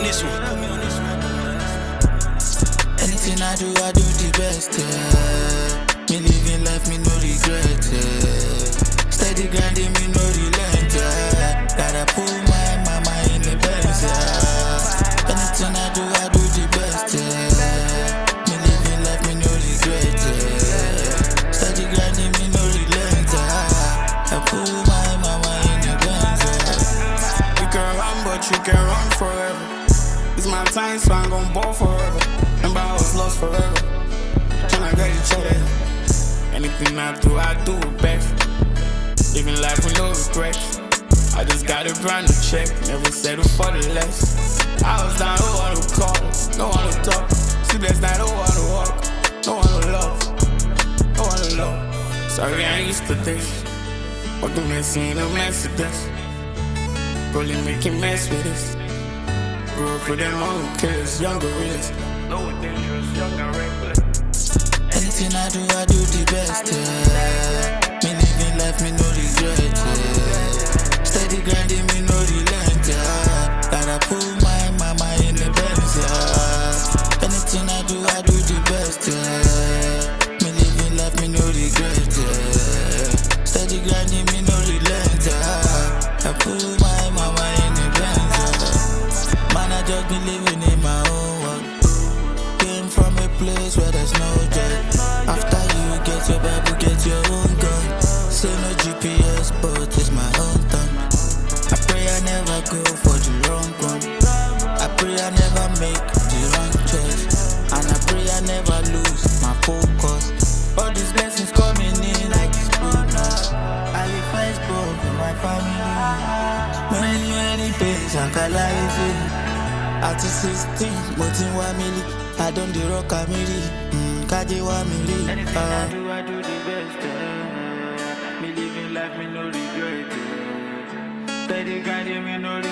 on this one. Anything I do the best, yeah. Me living life, me no regret, yeah. Steady grinding, me no relent, yeah. Gotta put my mama in the best, yeah. Anything I do the best, yeah. Me living life, me no regret, yeah. Steady grinding, me no relent, yeah. I put my mama in the best, yeah. You can run, but you can run forever. It's my time, so I'm gon' ball forever. Remember I was lost forever. Tryna get each other. Anything I do it best. Living life with no regrets. I just got a brand new check, never settle for the less. I was down, no one to call, no one to talk. Sleepless night, no one to walk, no one to love, no one to love. Sorry I ain't used to this. Walking messy ain't a mess of this. Really making mess with this. Grew up with them all killers, young gorillas. Low dangerous, young and reckless. Anything I do the best, yeah. Me living life, me no regret, yeah. Steady grinding, me no relent, yeah. Gotta put my mama in the best, yeah. Anything I do the best, yeah. Me living life, me no regret, yeah. Steady grinding, me no relent, yeah. I put my mama in the best, yeah. Man, I just been living in my own world. Came from a place where there's no joy. After you get your Bible, get your own gun. Say no GPS, but it's my own tongue. I pray I never go for the wrong one. I pray I never make the wrong choice. And I pray I never lose my focus. All these blessings coming in like this bonus. I live Facebook with my family. Many days I can lie. At 16, motin wa mili. I don't the rock a mili. Kaji wa mili. Anything I do the best, yeah. Me living life, me no regret, yeah. Steady grinding, me no regret.